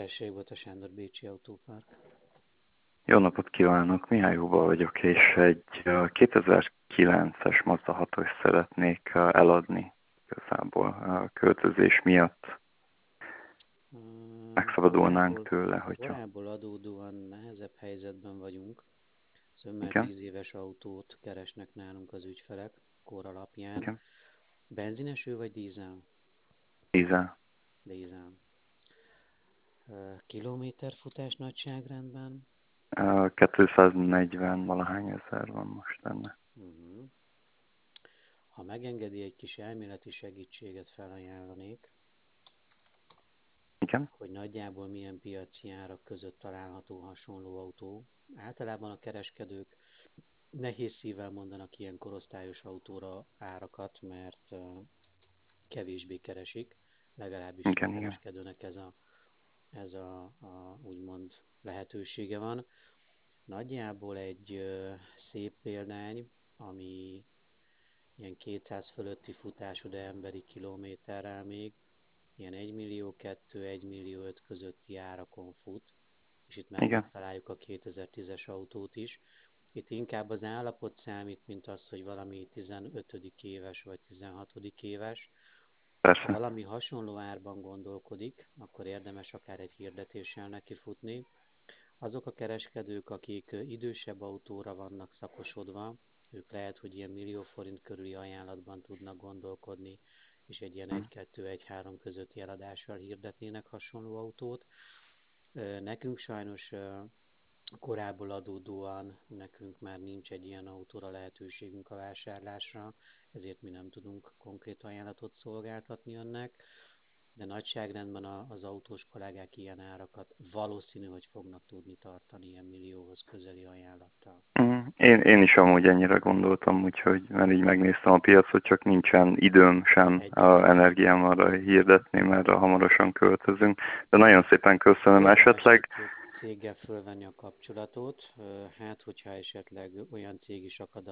Tessék, Bota Sándor, Bécsi Autópark. Jó napot kívánok, Mihály Huba vagyok, és egy 2009-es Mazda 6-os szeretnék eladni igazából a költözés miatt. Megszabadulnánk tőle, hogyha... Korából adódóan nehezebb helyzetben vagyunk. Zömmel Igen, 10 éves autót keresnek nálunk az ügyfelek kor alapján. igen, Benzines ő vagy dízel? dízel. Dízel. Kilométerfutás nagyságrendben? 240 valahány ezer van most benne. Uh-huh. Ha megengedi, egy kis elméleti segítséget felajánlanék, Igen, hogy nagyjából milyen piaci árak között található hasonló autó. Általában a kereskedők nehéz szívvel mondanak ilyen korosztályos autóra árakat, mert kevésbé keresik, legalábbis sok igen, igen. kereskedőnek ez a úgymond lehetősége van. Nagyjából egy szép példány, ami ilyen 200 fölötti futású, de emberi kilométerrel még, ilyen 1 millió 2, 1 millió 5 közötti árakon fut, és itt már Igen, megtaláljuk a 2010-es autót is. Itt inkább az állapot számít, mint az, hogy valami 15. éves vagy 16. éves. Ha persze. valami hasonló árban gondolkodik, akkor érdemes akár egy hirdetéssel nekifutni. Azok a kereskedők, akik idősebb autóra vannak szakosodva, ők lehet, hogy ilyen millió forint körüli ajánlatban tudnak gondolkodni, és egy ilyen Hm. 1-2-1-3 közötti eladással hirdetnének hasonló autót. Nekünk sajnos korából adódóan nekünk már nincs egy ilyen autóra lehetőségünk a vásárlásra, ezért mi nem tudunk konkrét ajánlatot szolgáltatni önnek, de nagyságrendben az autós kollégák ilyen árakat valószínű, hogy fognak tudni tartani ilyen millióhoz közeli ajánlattal. Én is amúgy ennyire gondoltam, úgyhogy mert így megnéztem a piacot, csak nincsen időm sem, a Egyértelmű. energiám arra hirdetni, mert hamarosan költözünk. De nagyon szépen köszönöm Érdemes esetleg. egy-két céggel fölvenni a kapcsolatot, hát hogyha esetleg olyan cég is akad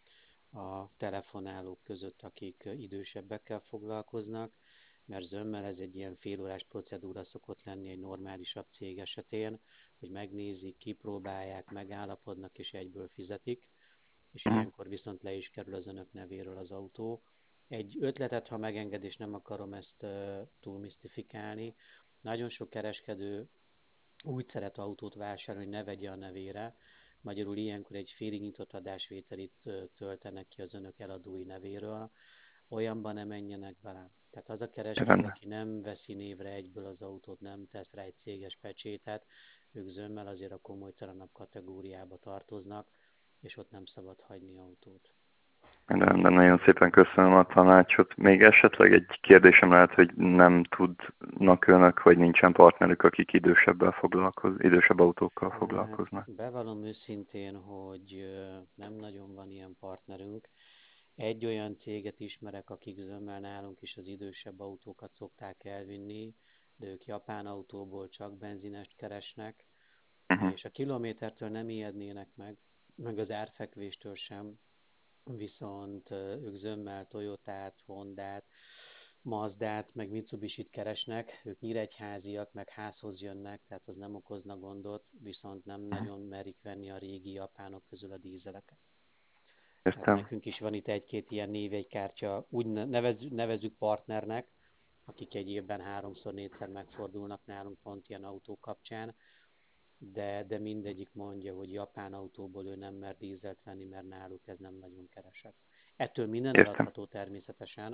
a telefonálók között, akik idősebbekkel foglalkoznak, mert zömmel ez egy ilyen félórás procedúra szokott lenni egy normálisabb cég esetén, hogy megnézik, kipróbálják, megállapodnak és egyből fizetik, és Mhm. ilyenkor viszont le is kerül az önök nevéről az autó. Egy ötletet, ha megenged, és nem akarom ezt túl misztifikálni, nagyon sok kereskedő úgy szeret autót vásárolni, hogy ne vegye a nevére. Magyarul ilyenkor egy félig nyitott adásvételit töltenek ki az önök eladói nevéről. Olyanban ne menjenek bele. Tehát az a kereskedő, Rendben. aki nem veszi névre egyből az autót, nem tesz rá egy céges pecsétet, ők zömmel azért a komolytalanabb kategóriába tartoznak, és ott nem szabad hagyni autót. Rendben, nagyon szépen köszönöm a tanácsot. Még esetleg egy kérdésem lehet, hogy nem tudnak önök, hogy nincsen partnerük, akik idősebb autókkal Hát foglalkoznak. bevallom őszintén, hogy nem nagyon van ilyen partnerünk. Egy olyan céget ismerek, akik zömmel nálunk is az idősebb autókat szokták elvinni, de ők japán autóból csak benzinest keresnek, Uh-huh. és a kilométertől nem ijednének meg az árfekvéstől sem, viszont ők zömmel Toyotát, Hondát, Mazdát, meg Mitsubisit keresnek, ők nyíregyháziak, meg házhoz jönnek, tehát az nem okozna gondot, viszont nem nagyon merik venni a régi japánok közül a dízeleket. Tehát Értem. nekünk is van itt egy-két ilyen névjegykártya, úgy nevezzük partnernek, akik egy évben háromszor, négyszer megfordulnak nálunk pont ilyen autó kapcsán, de mindegyik mondja, hogy japán autóból ő nem mer dízelt venni, mert náluk ez nem nagyon keresett. Ettől minden Értem. eladható természetesen.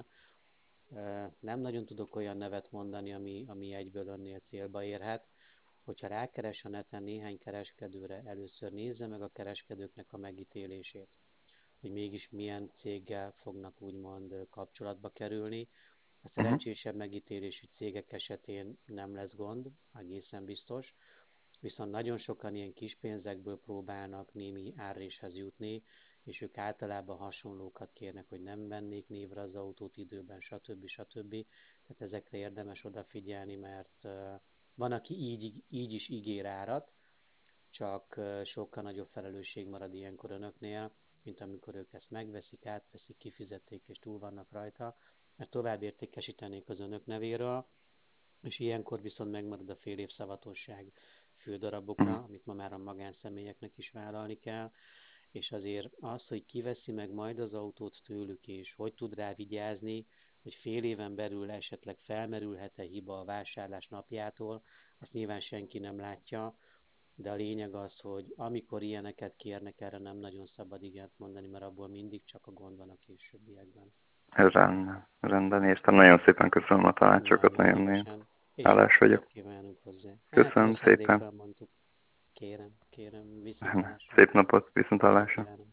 Nem nagyon tudok olyan nevet mondani, ami egyből önnél célba érhet. Hogyha rákeres a neten néhány kereskedőre, először nézze meg a kereskedőknek a megítélését, hogy mégis milyen céggel fognak úgymond kapcsolatba kerülni. A Uh-huh. szerencsésebb megítélésű cégek esetén nem lesz gond, egészen biztos, viszont nagyon sokan ilyen kis pénzekből próbálnak némi árréshez jutni, és ők általában hasonlókat kérnek, hogy nem vennék névre az autót időben, stb. Tehát ezekre érdemes odafigyelni, mert van, aki így is ígér árat, csak sokkal nagyobb felelősség marad ilyenkor önöknél, mint amikor ők ezt megveszik, átveszik, kifizették és túl vannak rajta, mert tovább értékesítenék az önök nevéről, és ilyenkor viszont megmarad a fél év szavatosság fődarabokra, amit ma már a magánszemélyeknek is vállalni kell, és azért az, hogy kiveszi meg majd az autót tőlük, és hogy tud rá vigyázni, hogy fél éven belül esetleg felmerülhet-e hiba a vásárlás napjától, azt nyilván senki nem látja, de a lényeg az, hogy amikor ilyeneket kérnek, erre nem nagyon szabad igent mondani, mert abból mindig csak a gond van a későbbiekben. Rendben értem. Nagyon szépen köszönöm a tanácsokat, Nagyon nagyon szívesen. És sok hálás vagyok. sikert kívánunk hozzá. Hát jó Köszönöm szépen. szándékkal mondtuk. Kérem, viszont hallásra. Szép napot, viszont hallásra. Kívánom.